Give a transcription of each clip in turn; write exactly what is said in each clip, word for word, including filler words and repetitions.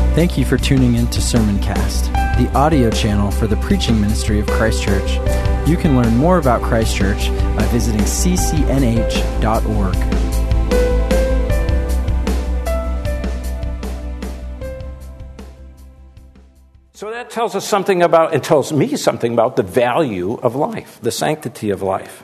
Thank you for tuning in to Sermoncast, the audio channel for the preaching ministry of Christ Church. You can learn more about Christ Church by visiting c c n h dot org. So that tells us something about, it tells me something about the value of life, the sanctity of life.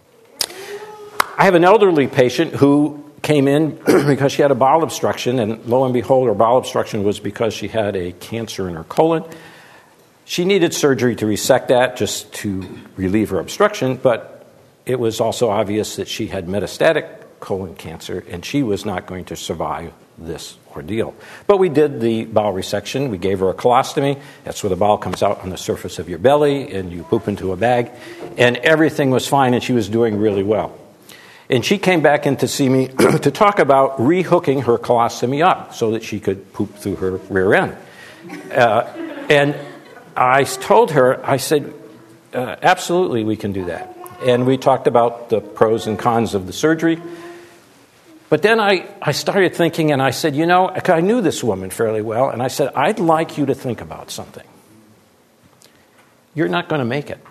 I have an elderly patient who came in because she had a bowel obstruction, and lo and behold, her bowel obstruction was because she had a cancer in her colon. She needed surgery to resect that just to relieve her obstruction, but it was also obvious that she had metastatic colon cancer, and she was not going to survive this ordeal. But we did the bowel resection. We gave her a colostomy. That's where the bowel comes out on the surface of your belly, and you poop into a bag. And everything was fine, and she was doing really well. And she came back in to see me to talk about rehooking her colostomy up so that she could poop through her rear end. Uh, and I told her, I said, uh, absolutely we can do that. And we talked about the pros and cons of the surgery. But then I, I started thinking, and I said, you know, I knew this woman fairly well, and I said, I'd like you to think about something. You're not going to make it.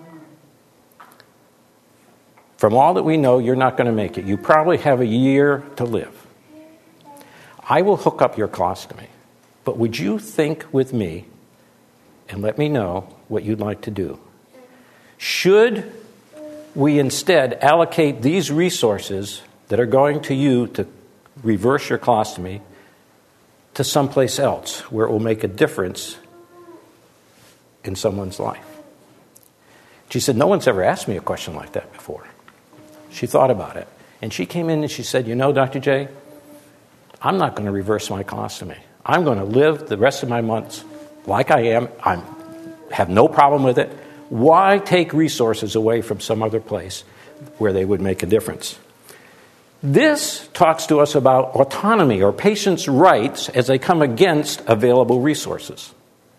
From all that we know, you're not going to make it. You probably have a year to live. I will hook up your colostomy, but would you think with me and let me know what you'd like to do? Should we instead allocate these resources that are going to you to reverse your colostomy to someplace else where it will make a difference in someone's life? She said, no one's ever asked me a question like that before. She thought about it. And she came in and she said, you know, Doctor J, I'm not going to reverse my colostomy. I'm going to live the rest of my months like I am. I have no problem with it. Why take resources away from some other place where they would make a difference? This talks to us about autonomy or patients' rights as they come against available resources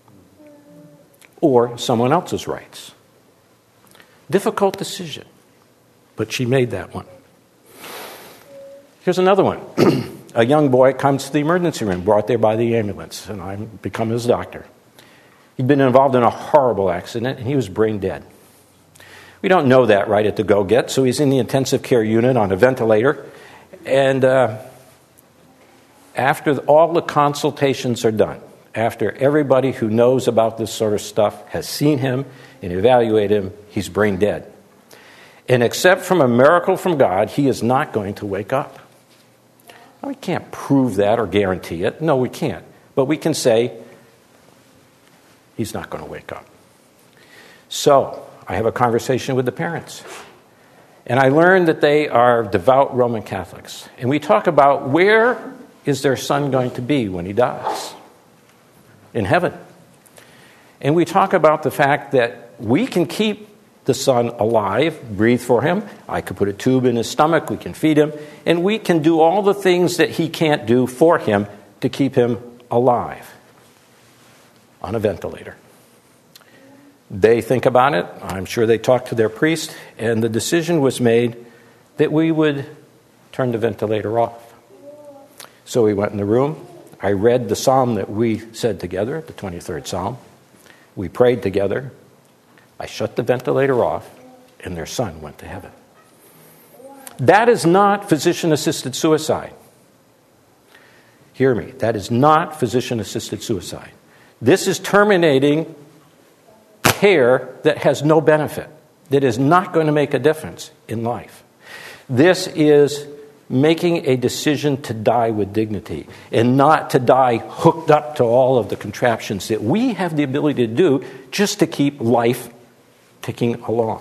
or someone else's rights. Difficult decision. But she made that one. Here's another one. A young boy comes to the emergency room, brought there by the ambulance, and I become his doctor. He'd been involved in a horrible accident, and he was brain dead. We don't know that right at the go-get, so he's in the intensive care unit on a ventilator. And uh, after all the consultations are done, after everybody who knows about this sort of stuff has seen him and evaluated him, he's brain dead. And except from a miracle from God, he is not going to wake up. Now, we can't prove that or guarantee it. No, we can't. But we can say he's not going to wake up. So I have a conversation with the parents. And I learned that they are devout Roman Catholics. And we talk about where is their son going to be when he dies? In heaven. And we talk about the fact that we can keep the son alive, breathe for him. I could put a tube in his stomach, we can feed him, and we can do all the things that he can't do for him to keep him alive on a ventilator. They think about it. I'm sure they talked to their priest, and the decision was made that we would turn the ventilator off. So we went in the room. I read the psalm that we said together, the twenty-third Psalm. We prayed together. I shut the ventilator off, and their son went to heaven. That is not physician-assisted suicide. Hear me. That is not physician-assisted suicide. This is terminating care that has no benefit, that is not going to make a difference in life. This is making a decision to die with dignity and not to die hooked up to all of the contraptions that we have the ability to do just to keep life ticking along.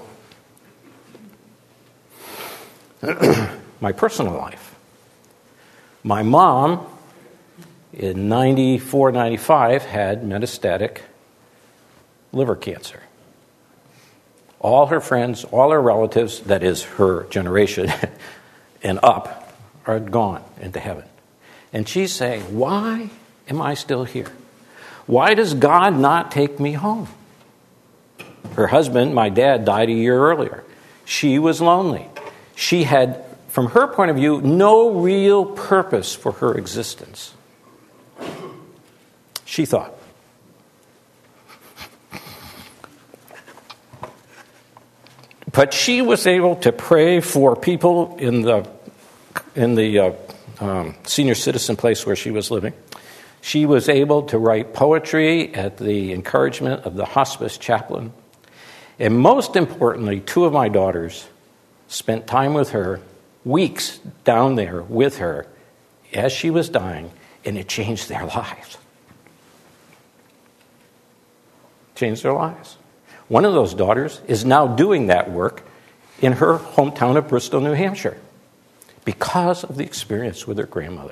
My personal life. My mom, in ninety-four, ninety-five, had metastatic liver cancer. All her friends, all her relatives, that is her generation and up, are gone into heaven. And she's saying, why am I still here? Why does God not take me home? Her husband, my dad, died a year earlier. She was lonely. She had, from her point of view, no real purpose for her existence. she thought. But she was able to pray for people in the in the uh, um, senior citizen place where she was living. She was able to write poetry at the encouragement of the hospice chaplain. And most importantly, two of my daughters spent time with her, weeks down there with her as she was dying, and it changed their lives. Changed their lives. One of those daughters is now doing that work in her hometown of Bristol, New Hampshire, because of the experience with her grandmother.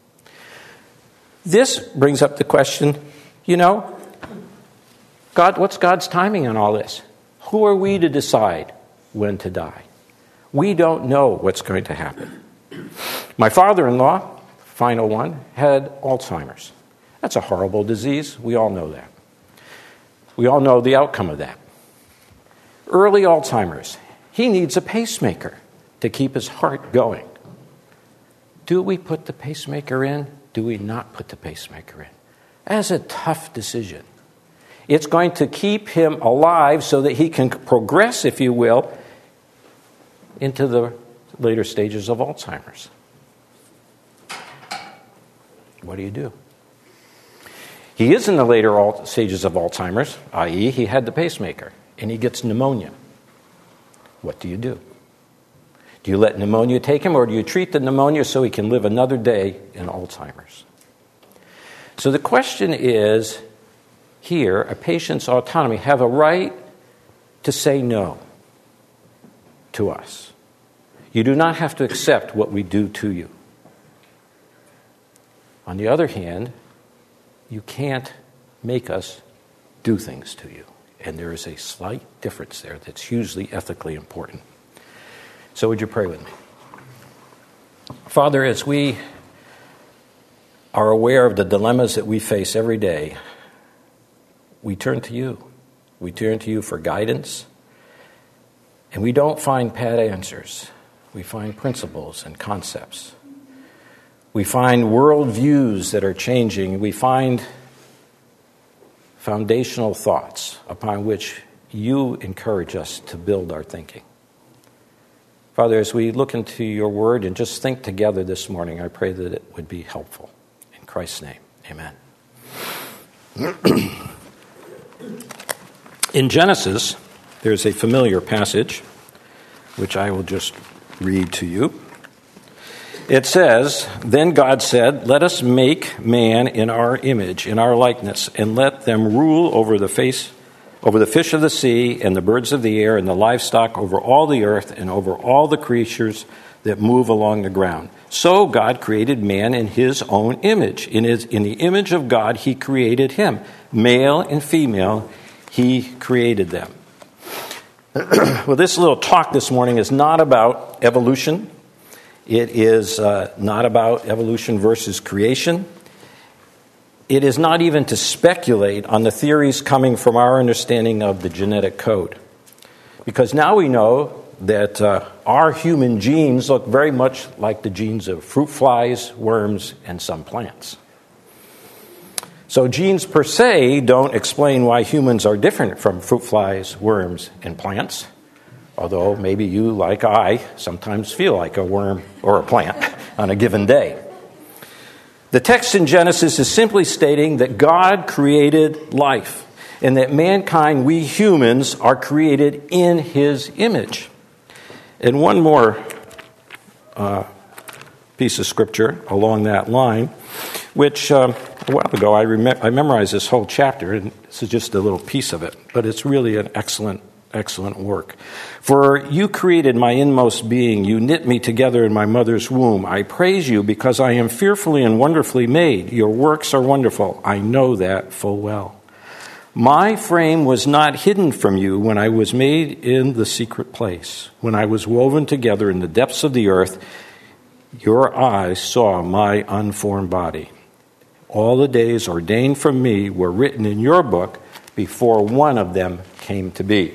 This brings up the question, you know, God, what's God's timing on all this? Who are we to decide when to die? We don't know what's going to happen. My father-in-law, final one, had Alzheimer's. That's a horrible disease. We all know that. We all know the outcome of that. Early Alzheimer's. He needs a pacemaker to keep his heart going. Do we put the pacemaker in? Do we not put the pacemaker in? That's a tough decision. It's going to keep him alive so that he can progress, if you will, into the later stages of Alzheimer's. What do you do? He is in the later stages of Alzheimer's, that is he had the pacemaker, and he gets pneumonia. What do you do? Do you let pneumonia take him, or do you treat the pneumonia so he can live another day in Alzheimer's? So the question is, here, a patient's autonomy, have a right to say no to us. You do not have to accept what we do to you. On the other hand, you can't make us do things to you. And there is a slight difference there that's hugely ethically important. So would you pray with me? Father, as we are aware of the dilemmas that we face every day, we turn to you. We turn to you for guidance. And we don't find pat answers. We find principles and concepts. We find worldviews that are changing. We find foundational thoughts upon which you encourage us to build our thinking. Father, as we look into your word and just think together this morning, I pray that it would be helpful. In Christ's name, amen. In Genesis, there's a familiar passage, which I will just read to you. It says, "Then God said, 'Let us make man in our image, in our likeness, and let them rule over the face, over the fish of the sea, and the birds of the air, and the livestock, over all the earth, and over all the creatures that move along the ground.' So God created man in his own image. In his, in the image of God, he created him. Male and female, he created them." Well, this little talk this morning is not about evolution. It is uh, not about evolution versus creation. It is not even to speculate on the theories coming from our understanding of the genetic code. Because now we know that uh, our human genes look very much like the genes of fruit flies, worms, and some plants. So genes per se don't explain why humans are different from fruit flies, worms, and plants. Although maybe you, like I, sometimes feel like a worm or a plant on a given day. The text in Genesis is simply stating that God created life and that mankind, we humans, are created in his image. And one more uh, piece of scripture along that line, which um, a while ago I, rem- I memorized this whole chapter, and this is just a little piece of it, but it's really an excellent Excellent work. "For you created my inmost being. You knit me together in my mother's womb. I praise you because I am fearfully and wonderfully made. Your works are wonderful. I know that full well. My frame was not hidden from you when I was made in the secret place. When I was woven together in the depths of the earth, your eyes saw my unformed body. All the days ordained for me were written in your book before one of them came to be."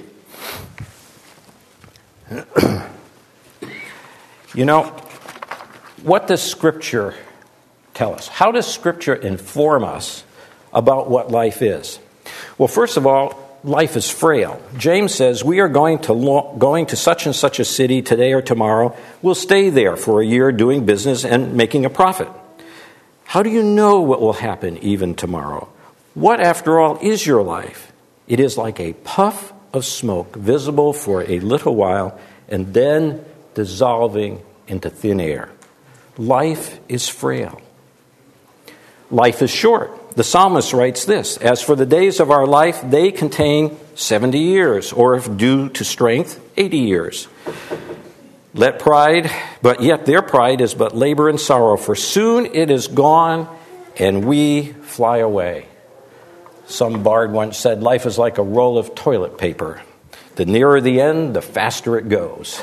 You know, what does Scripture tell us? How does Scripture inform us about what life is. Well, first of all, life is frail. James says, we are going to lo- going to such and such a city today or tomorrow. We'll stay there for a year doing business and making a profit. How do you know what will happen even tomorrow? What, after all, is your life? It is like a puff of smoke, visible for a little while, and then dissolving into thin air. Life is frail. Life is short. The psalmist writes this, as for the days of our life, they contain seventy years, or if due to strength, eighty years. Let pride, but yet their pride is but labor and sorrow, for soon it is gone and we fly away. Some bard once said, life is like a roll of toilet paper. The nearer the end, the faster it goes.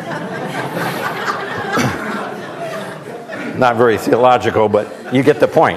Not very theological, but you get the point.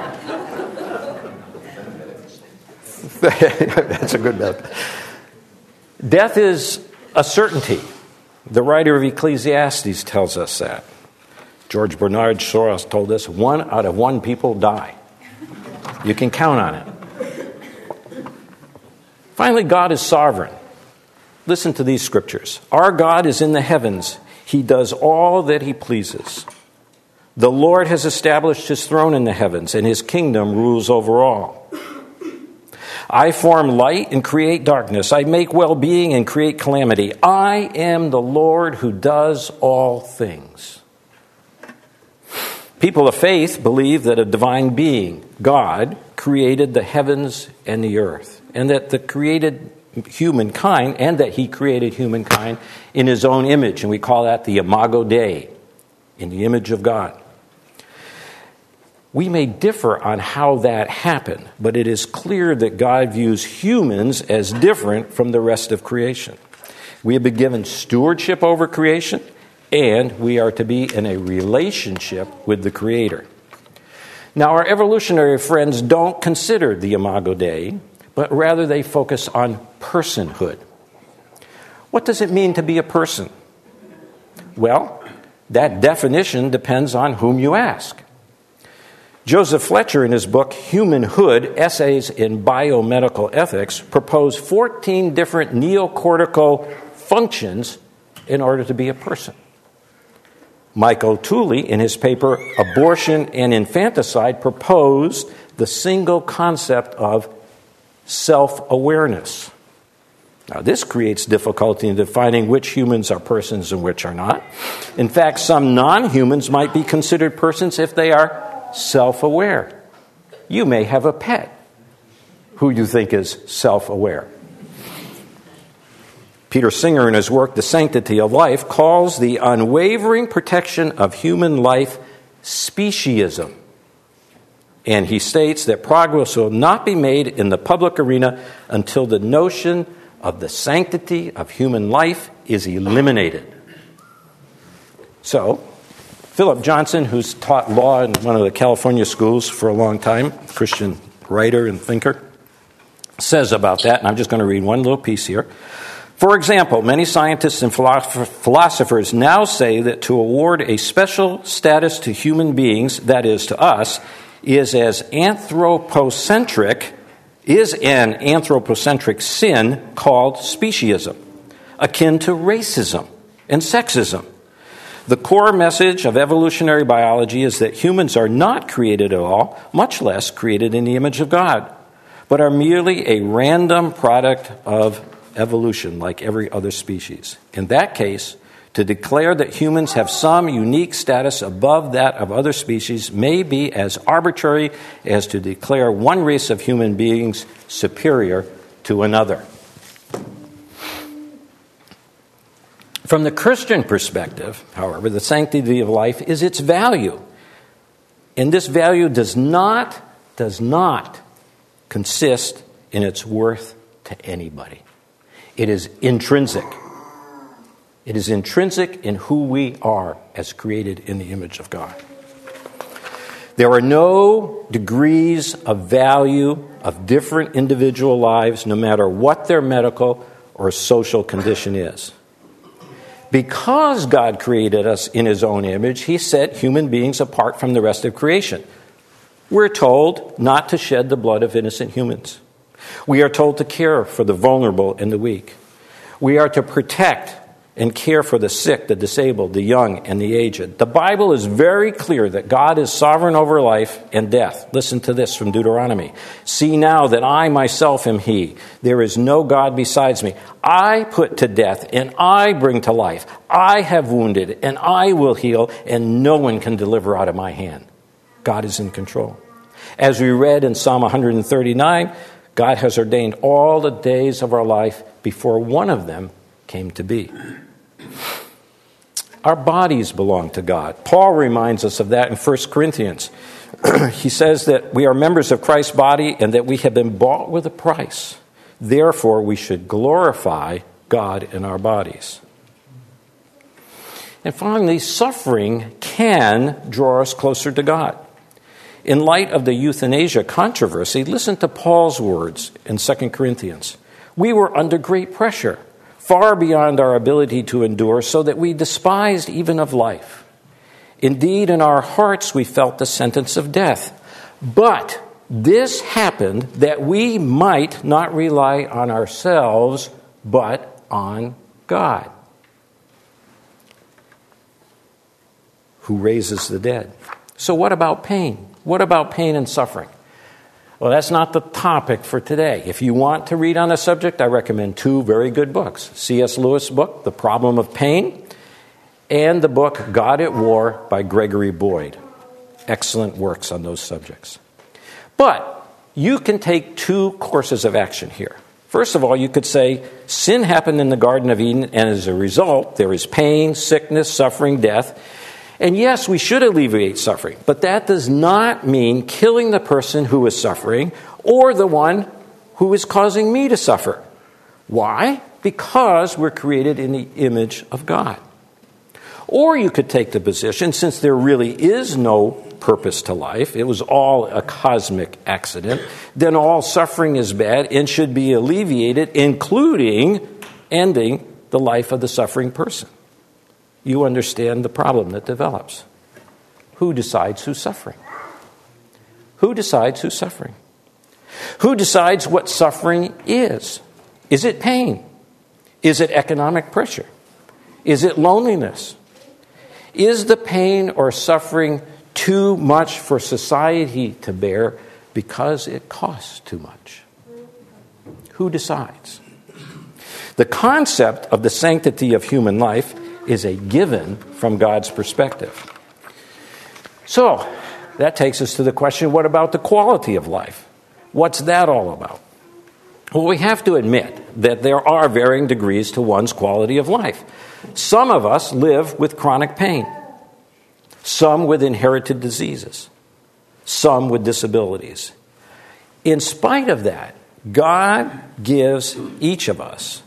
That's a good bit. Death is a certainty. The writer of Ecclesiastes tells us that. George Bernard Shaw told us, one out of one people die. You can count on it. Finally, God is sovereign. Listen to these scriptures. Our God is in the heavens. He does all that he pleases. The Lord has established his throne in the heavens, and his kingdom rules over all. I form light and create darkness. I make well-being and create calamity. I am the Lord who does all things. People of faith believe that a divine being, God, created the heavens and the earth, and that the created humankind, and that he created humankind in his own image, and we call that the Imago Dei, in the image of God. We may differ on how that happened, but it is clear that God views humans as different from the rest of creation. We have been given stewardship over creation, and we are to be in a relationship with the Creator. Now, our evolutionary friends don't consider the Imago Dei, but rather they focus on personhood. What does it mean to be a person? Well, that definition depends on whom you ask. Joseph Fletcher, in his book Humanhood, Essays in Biomedical Ethics, proposed fourteen different neocortical functions in order to be a person. Michael Tooley, in his paper Abortion and Infanticide, proposed the single concept of self-awareness. Now, this creates difficulty in defining which humans are persons and which are not. In fact, some non-humans might be considered persons if they are self-aware. You may have a pet who you think is self-aware. Peter Singer, in his work, The Sanctity of Life, calls the unwavering protection of human life speciesism. And he states that progress will not be made in the public arena until the notion of the sanctity of human life is eliminated. So, Philip Johnson, who's taught law in one of the California schools for a long time, Christian writer and thinker, says about that, and I'm just going to read one little piece here. For example, many scientists and philosophers now say that to award a special status to human beings, that is, to us, is as anthropocentric, is an anthropocentric sin called speciesism, akin to racism and sexism. The core message of evolutionary biology is that humans are not created at all, much less created in the image of God, but are merely a random product of evolution like every other species. In that case, to declare that humans have some unique status above that of other species may be as arbitrary as to declare one race of human beings superior to another. From the Christian perspective, however, the sanctity of life is its value. And this value does not, does not consist in its worth to anybody. It is intrinsic. It is intrinsic in who we are as created in the image of God. There are no degrees of value of different individual lives, no matter what their medical or social condition is. Because God created us in his own image, he set human beings apart from the rest of creation. We're told not to shed the blood of innocent humans. We are told to care for the vulnerable and the weak. We are to protect and care for the sick, the disabled, the young, and the aged. The Bible is very clear that God is sovereign over life and death. Listen to this from Deuteronomy. See now that I myself am He. There is no God besides me. I put to death and I bring to life. I have wounded and I will heal, and no one can deliver out of my hand. God is in control. As we read in Psalm one thirty-nine, God has ordained all the days of our life before one of them came to be. Our bodies belong to God. Paul reminds us of that in First Corinthians. He says that we are members of Christ's body and that we have been bought with a price. Therefore, we should glorify God in our bodies. And finally, suffering can draw us closer to God. In light of the euthanasia controversy, listen to Paul's words in Second Corinthians. We were under great pressure, far beyond our ability to endure, so that we despised even of life. Indeed, in our hearts we felt the sentence of death. But this happened that we might not rely on ourselves, but on God, who raises the dead. So what about pain? What about pain and suffering? Well, that's not the topic for today. If you want to read on the subject, I recommend two very good books. C S Lewis' book, The Problem of Pain, and the book God at War by Gregory Boyd. Excellent works on those subjects. But you can take two courses of action here. First of all, you could say sin happened in the Garden of Eden, and as a result, there is pain, sickness, suffering, death. And yes, we should alleviate suffering, but that does not mean killing the person who is suffering or the one who is causing me to suffer. Why? Because we're created in the image of God. Or you could take the position, since there really is no purpose to life, it was all a cosmic accident, then all suffering is bad and should be alleviated, including ending the life of the suffering person. You understand the problem that develops. Who decides who's suffering? Who decides who's suffering? Who decides what suffering is? Is it pain? Is it economic pressure? Is it loneliness? Is the pain or suffering too much for society to bear because it costs too much? Who decides? The concept of the sanctity of human life is a given from God's perspective. So, that takes us to the question, what about the quality of life? What's that all about? Well, we have to admit that there are varying degrees to one's quality of life. Some of us live with chronic pain, some with inherited diseases, some with disabilities. In spite of that, God gives each of us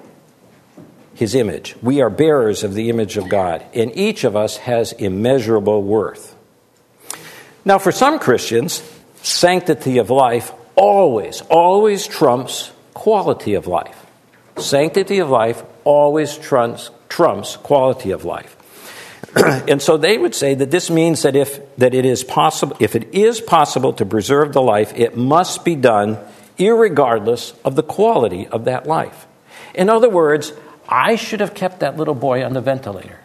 His image. We are bearers of the image of God, and each of us has immeasurable worth. Now, for some Christians, sanctity of life always, always trumps quality of life. Sanctity of life always trumps, trumps quality of life. And so they would say that this means that if that it is possible, if it is possible to preserve the life, it must be done irregardless of the quality of that life. In other words, I should have kept that little boy on the ventilator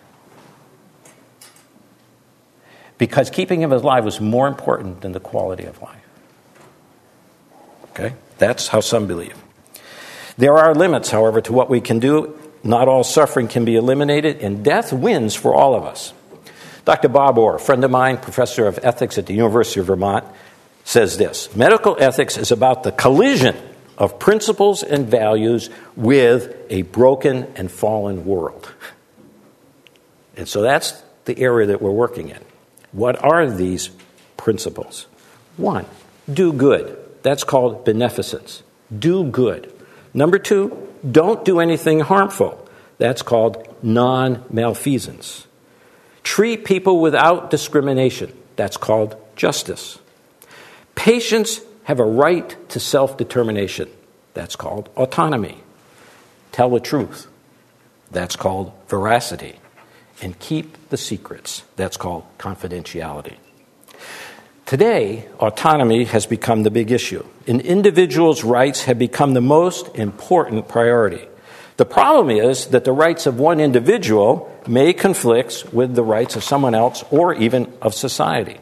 because keeping him alive was more important than the quality of life. Okay? That's how some believe. There are limits, however, to what we can do. Not all suffering can be eliminated, and death wins for all of us. Doctor Bob Orr, a friend of mine, professor of ethics at the University of Vermont, says this: medical ethics is about the collision of principles and values with a broken and fallen world. And so that's the area that we're working in. What are these principles? One, do good. That's called beneficence. Do good. Number two, don't do anything harmful. That's called non-malfeasance. Treat people without discrimination. That's called justice. Patients have a right to self-determination. That's called autonomy. Tell the truth. That's called veracity. And keep the secrets. That's called confidentiality. Today, autonomy has become the big issue, and individuals' rights have become the most important priority. The problem is that the rights of one individual may conflict with the rights of someone else or even of society.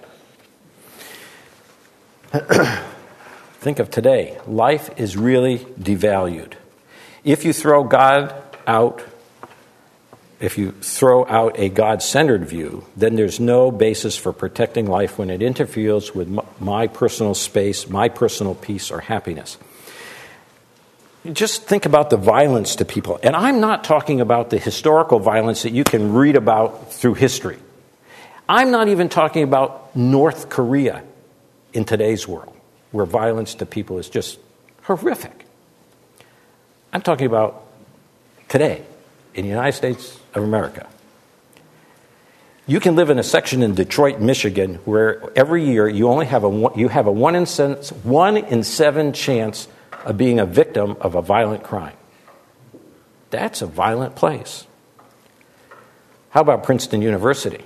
Think of today. Life is really devalued. If you throw God out, if you throw out a God-centered view, then there's no basis for protecting life when it interferes with my personal space, my personal peace or happiness. Just think about the violence to people. And I'm not talking about the historical violence that you can read about through history. I'm not even talking about North Korea in today's world, where violence to people is just horrific. I'm talking about today in the United States of America. You can live in a section in Detroit, Michigan, where every year you only have a you have a one in seven, one in seven chance of being a victim of a violent crime. That's a violent place. How about Princeton University?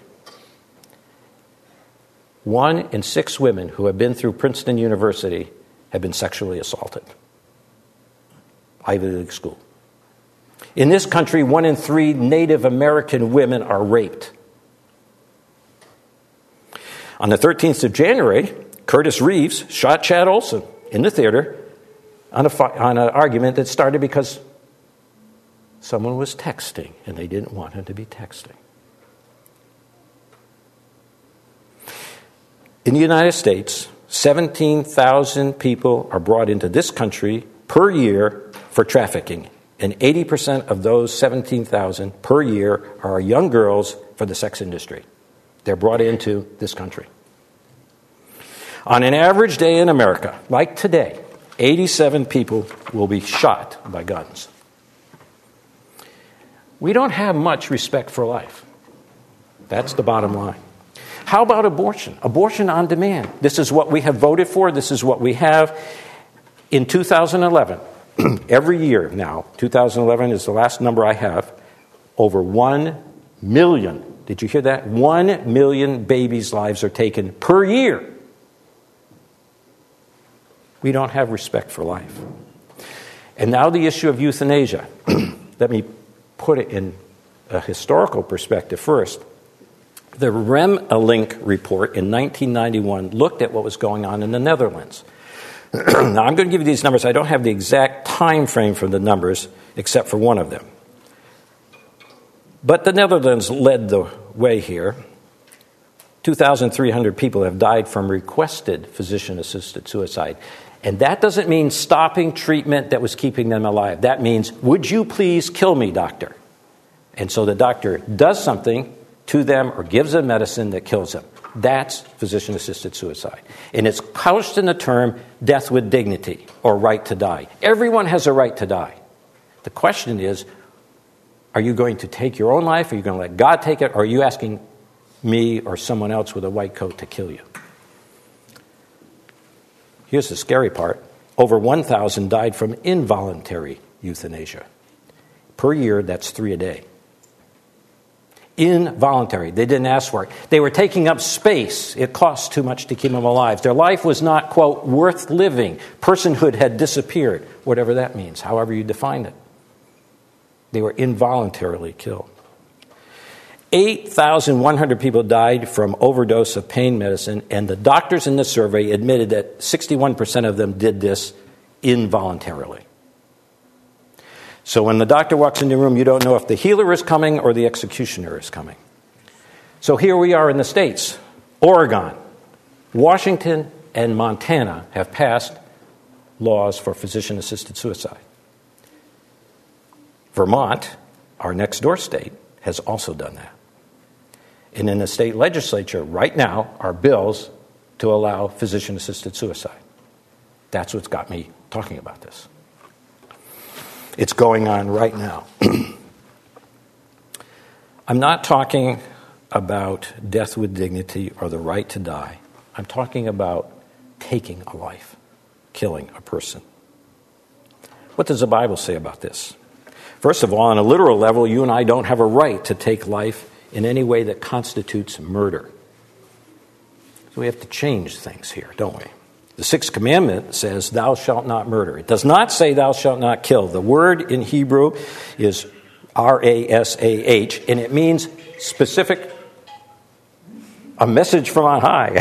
One in six women who have been through Princeton University have been sexually assaulted. Ivy League school. In this country, one in three Native American women are raped. On the thirteenth of January, Curtis Reeves shot Chad Olson in the theater on, a fi- on an argument that started because someone was texting and they didn't want him to be texting. In the United States, seventeen thousand people are brought into this country per year for trafficking. And eighty percent of those seventeen thousand per year are young girls for the sex industry. They're brought into this country. On an average day in America, like today, eighty-seven people will be shot by guns. We don't have much respect for life. That's the bottom line. How about abortion? Abortion on demand. This is what we have voted for. This is what we have. In two thousand eleven, every year now, two thousand eleven is the last number I have, over one million, did you hear that? One million babies' lives are taken per year. We don't have respect for life. And now the issue of euthanasia. Let me put it in a historical perspective first. The Rem-Link report in nineteen ninety-one looked at what was going on in the Netherlands. Now, I'm going to give you these numbers. I don't have the exact time frame for the numbers, except for one of them. But the Netherlands led the way here. two thousand three hundred people have died from requested physician-assisted suicide. And that doesn't mean stopping treatment that was keeping them alive. That means, would you please kill me, doctor? And so the doctor does something to them or gives them medicine that kills them. That's physician-assisted suicide. And it's couched in the term death with dignity or right to die. Everyone has a right to die. The question is, are you going to take your own life? Are you going to let God take it? Or are you asking me or someone else with a white coat to kill you? Here's the scary part. Over one thousand died from involuntary euthanasia. Per year, that's three a day. Involuntary. They didn't ask for it. They were taking up space. It cost too much to keep them alive. Their life was not, quote, worth living. Personhood had disappeared, whatever that means, however you define it. They were involuntarily killed. eight thousand one hundred people died from overdose of pain medicine, and the doctors in the survey admitted that sixty-one percent of them did this involuntarily. So when the doctor walks in the room, you don't know if the healer is coming or the executioner is coming. So here we are in the States. Oregon, Washington, and Montana have passed laws for physician-assisted suicide. Vermont, our next door state, has also done that. And in the state legislature right now are bills to allow physician-assisted suicide. That's what's got me talking about this. It's going on right now. I'm not talking about death with dignity or the right to die. I'm talking about taking a life, killing a person. What does the Bible say about this? First of all, on a literal level, you and I don't have a right to take life in any way that constitutes murder. So we have to change things here, don't we? The sixth commandment says, thou shalt not murder. It does not say thou shalt not kill. The word in Hebrew is R A S A H, and it means specific, a message from on high.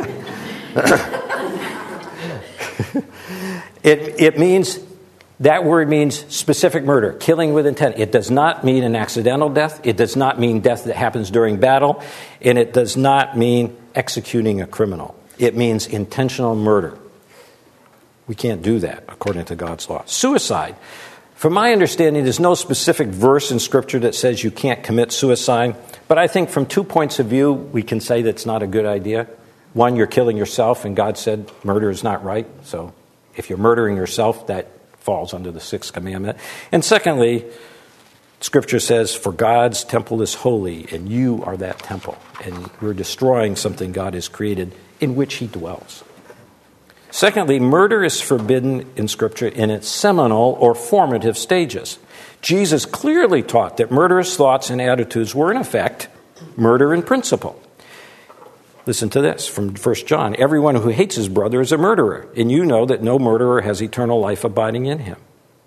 it, it means, that word means specific murder, killing with intent. It does not mean an accidental death. It does not mean death that happens during battle. And it does not mean executing a criminal. It means intentional murder. We can't do that according to God's law. Suicide. From my understanding, there's no specific verse in Scripture that says you can't commit suicide. But I think from two points of view, we can say that's not a good idea. One, you're killing yourself, and God said murder is not right. So if you're murdering yourself, that falls under the sixth commandment. And secondly, Scripture says, for God's temple is holy, and you are that temple. And we're destroying something God has created in which he dwells. Secondly, murder is forbidden in Scripture in its seminal or formative stages. Jesus clearly taught that murderous thoughts and attitudes were, in effect, murder in principle. Listen to this from First John. Everyone who hates his brother is a murderer, and you know that no murderer has eternal life abiding in him.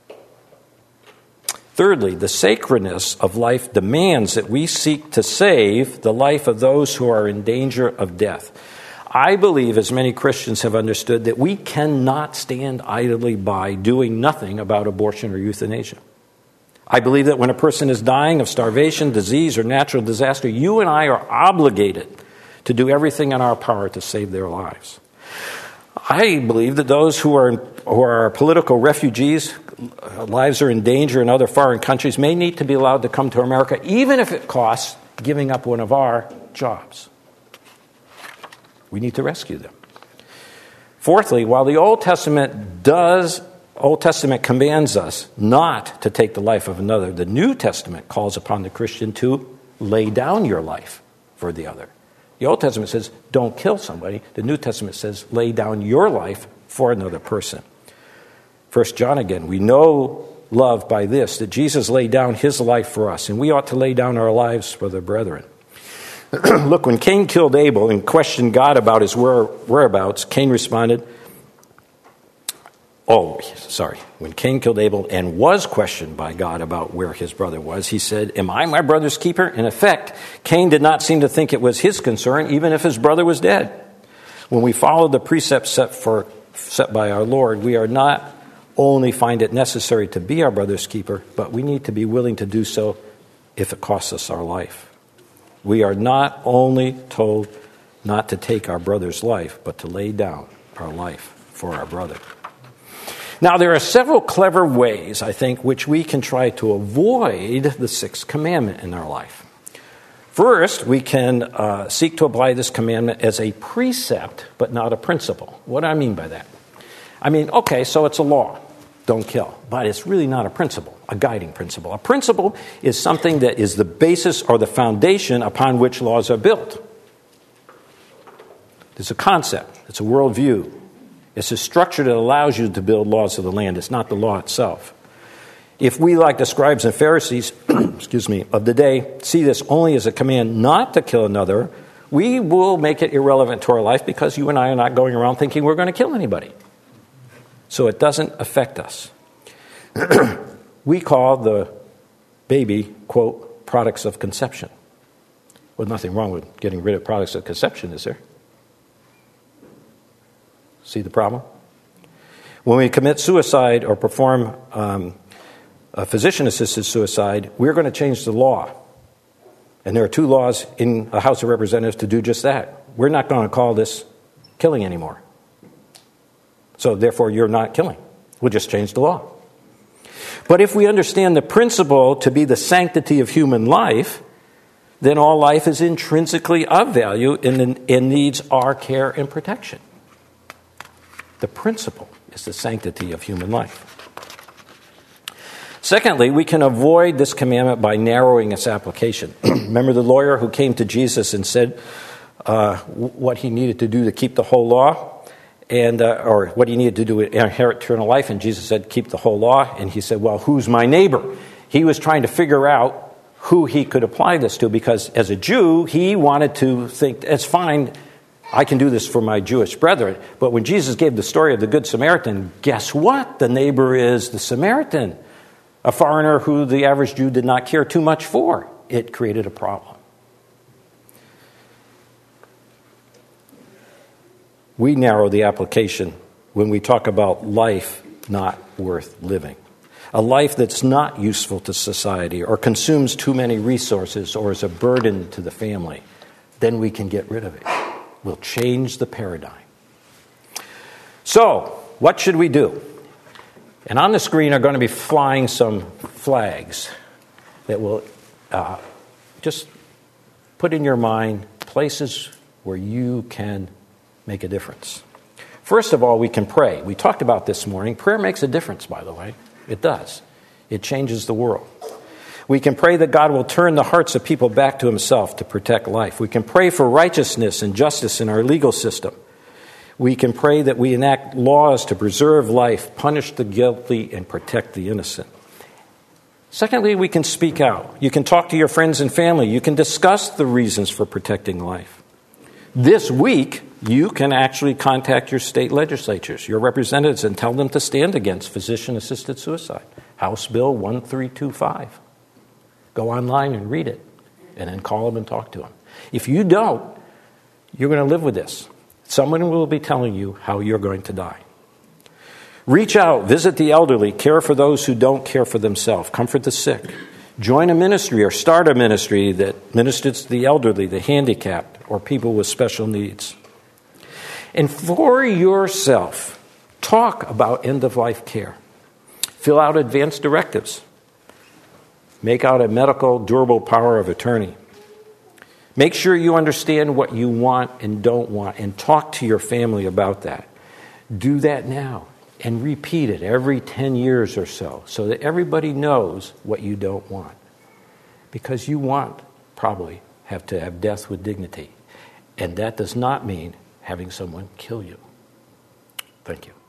Thirdly, the sacredness of life demands that we seek to save the life of those who are in danger of death. I believe, as many Christians have understood, that we cannot stand idly by doing nothing about abortion or euthanasia. I believe that when a person is dying of starvation, disease, or natural disaster, you and I are obligated to do everything in our power to save their lives. I believe that those who are who are political refugees, lives are in danger in other foreign countries, may need to be allowed to come to America, even if it costs giving up one of our jobs. We need to rescue them. Fourthly, while the Old Testament does, Old Testament commands us not to take the life of another, the New Testament calls upon the Christian to lay down your life for the other. The Old Testament says, don't kill somebody. The New Testament says, lay down your life for another person. First John again, we know love by this, that Jesus laid down his life for us, and we ought to lay down our lives for the brethren. Look, when Cain killed Abel and questioned God about his whereabouts, Cain responded, oh, sorry. When Cain killed Abel and was questioned by God about where his brother was, he said, am I my brother's keeper? In effect, Cain did not seem to think it was his concern, even if his brother was dead. When we follow the precepts set, for, set by our Lord, we are not only find it necessary to be our brother's keeper, but we need to be willing to do so if it costs us our life. We are not only told not to take our brother's life, but to lay down our life for our brother. Now, there are several clever ways, I think, which we can try to avoid the sixth commandment in our life. First, we can uh, seek to apply this commandment as a precept, but not a principle. What do I mean by that? I mean, okay, so it's a law. Don't kill. But it's really not a principle, a guiding principle. A principle is something that is the basis or the foundation upon which laws are built. It's a concept. It's a worldview. It's a structure that allows you to build laws of the land. It's not the law itself. If we, like the scribes and Pharisees, excuse me, of the day, see this only as a command not to kill another, we will make it irrelevant to our life because you and I are not going around thinking we're going to kill anybody. So it doesn't affect us. We call the baby, quote, products of conception. Well, nothing wrong with getting rid of products of conception, is there? See the problem? When we commit suicide or perform um, a physician-assisted suicide, we're going to change the law. And there are two laws in the House of Representatives to do just that. We're not going to call this killing anymore. So therefore, you're not killing. We'll just change the law. But if we understand the principle to be the sanctity of human life, then all life is intrinsically of value and, and needs our care and protection. The principle is the sanctity of human life. Secondly, we can avoid this commandment by narrowing its application. Remember the lawyer who came to Jesus and said uh, what he needed to do to keep the whole law? And uh, or what he needed to do to inherit eternal life, and Jesus said, keep the whole law. And he said, well, who's my neighbor? He was trying to figure out who he could apply this to, because as a Jew, he wanted to think, it's fine I can do this for my Jewish brethren. But when Jesus gave the story of the Good Samaritan, guess what? The neighbor is the Samaritan, a foreigner who the average Jew did not care too much for. It created a problem. We narrow the application when we talk about life not worth living. A life that's not useful to society or consumes too many resources or is a burden to the family. Then we can get rid of it. We'll change the paradigm. So, what should we do? And on the screen are going to be flying some flags that will uh, just put in your mind places where you can make a difference. First of all, we can pray. We talked about this morning. Prayer makes a difference, by the way. It does. It changes the world. We can pray that God will turn the hearts of people back to himself to protect life. We can pray for righteousness and justice in our legal system. We can pray that we enact laws to preserve life, punish the guilty, and protect the innocent. Secondly, we can speak out. You can talk to your friends and family. You can discuss the reasons for protecting life. This week, you can actually contact your state legislatures, your representatives, and tell them to stand against physician-assisted suicide. House Bill one three two five. Go online and read it, and then call them and talk to them. If you don't, you're going to live with this. Someone will be telling you how you're going to die. Reach out, visit the elderly, care for those who don't care for themselves, comfort the sick. Join a ministry or start a ministry that ministers to the elderly, the handicapped, or people with special needs. And for yourself, talk about end-of-life care. Fill out advance directives. Make out a medical durable power of attorney. Make sure you understand what you want and don't want, and talk to your family about that. Do that now and repeat it every ten years or so, so that everybody knows what you don't want. Because you want, probably, have to have death with dignity. And that does not mean having someone kill you. Thank you.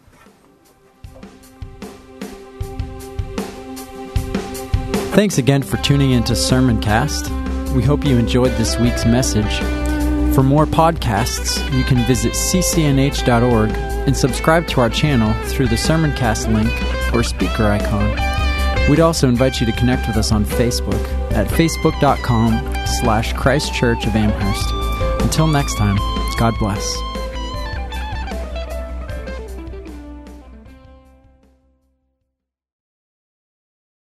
Thanks again for tuning into Sermoncast. We hope you enjoyed this week's message. For more podcasts, you can visit c c n h dot org and subscribe to our channel through the Sermoncast link or speaker icon. We'd also invite you to connect with us on Facebook at facebook.com slash Christ Church of Amherst. Until next time, God bless.